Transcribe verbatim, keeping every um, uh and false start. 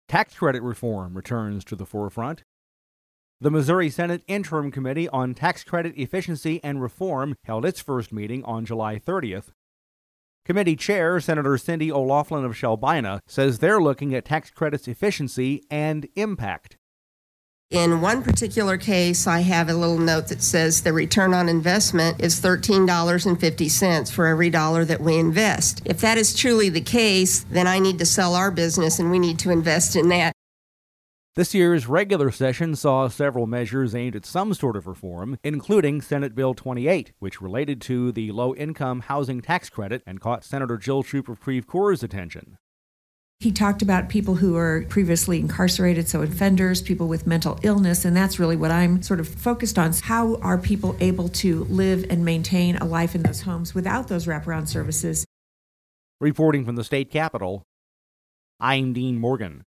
Tax credit reform returns to the forefront. The Missouri Senate Interim Committee on Tax Credit Efficiency and Reform held its first meeting on July thirtieth. Committee Chair Senator Cindy O'Laughlin of Shelbina says they're looking at tax credits efficiency and impact. In one particular case, I have a little note that says the return on investment is thirteen dollars and fifty cents for every dollar that we invest. If that is truly the case, then I need to sell our business and we need to invest in that. This year's regular session saw several measures aimed at some sort of reform, including Senate Bill twenty-eight, which related to the low-income housing tax credit and caught Senator Jill Troop of Creve Coeur's attention. He talked about people who are previously incarcerated, so offenders, people with mental illness, and that's really what I'm sort of focused on. How are people able to live and maintain a life in those homes without those wraparound services? Reporting from the state capitol, I'm Dean Morgan.